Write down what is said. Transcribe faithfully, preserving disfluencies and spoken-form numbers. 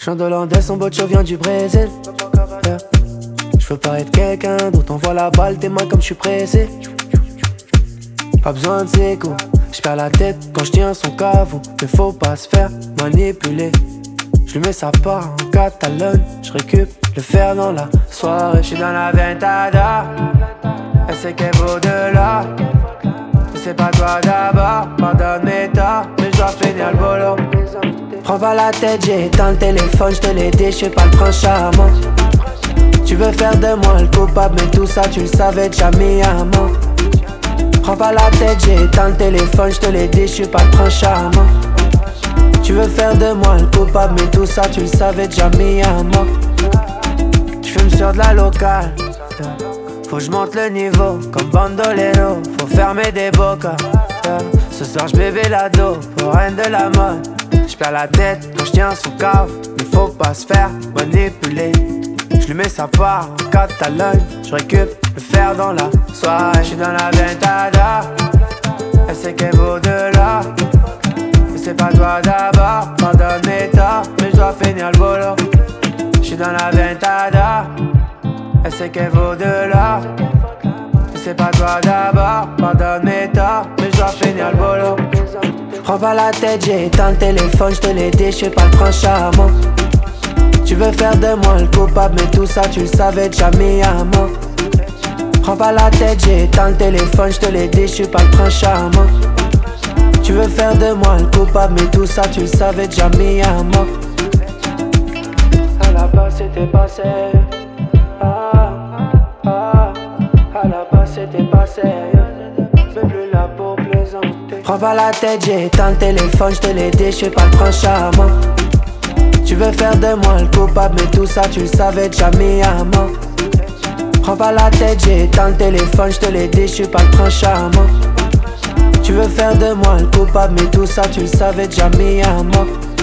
Chant d'Hollandais, son bocho vient du Brésil. Yeah. Je veux pas être quelqu'un d'autre, envoie la balle, tes mains comme je suis pressé. Pas besoin de ses coups, j'perds la tête quand je tiens son caveau. Mais faut pas se faire manipuler. Je lui mets sa part en Catalogne, je récup le fer dans la soirée. J'suis dans la ventada, elle sait qu'elle vaut de là. Mais c'est pas toi d'abord, pardonne mes torts, mais je dois finir le boulot. Prends pas la tête, j'ai éteint le téléphone, j'te l'ai dit, j'suis pas le prince charmant. Tu veux faire de moi le coupable, mais tout ça tu le savais déjà mis à mort. Prends pas la tête, j'ai éteint le téléphone, j'te l'ai dit, j'suis pas le prince charmant. Tu veux faire de moi le coupable, mais tout ça tu le savais déjà mis à mort. J'fume sur de la locale, faut que j'monte le niveau comme bandolero. Faut fermer des bocas, ce soir j'bébé la dos pour reine de la mode. J'perds la tête quand j'tiens son cave, mais faut pas se faire manipuler. J'lui mets sa part en Catalogne, j'récup le fer dans la soirée. J'suis dans la ventada, elle sait qu'elle vaut de là. Mais c'est pas toi d'abord, pardonne mes torts, mais j'dois finir le boulot. J'suis dans la ventada, elle sait qu'elle vaut de là. Mais c'est pas toi d'abord, pardonne mes torts, mais j'dois finir le boulot. Prends pas la tête, j'ai éteint le téléphone, j'te l'ai dit, j'suis pas le prince charmant. Tu veux faire de moi le coupable, mais tout ça tu le savais déjà mis à mort. Prends pas la tête, j'ai éteint le téléphone, j'te l'ai dit, j'suis pas le prince charmant. Tu veux faire de moi le coupable, mais tout ça tu le savais déjà mis à mort. À la base c'était pas sérieux. Ah, ah, à la base c'était pas sérieux. Mais plus là pour plaisanter. Prends pas la tête, j'ai éteint le téléphone, j'te l'ai dit, j'suis pas le prince charmant. Tu veux faire de moi le coupable, mais tout ça tu le savais déjà mis à mort. Prends pas la tête, j'ai éteint le téléphone, j'te l'ai dit, j'suis pas le prince charmant. Tu veux faire de moi le coupable, mais tout ça tu le savais déjà mis à mort.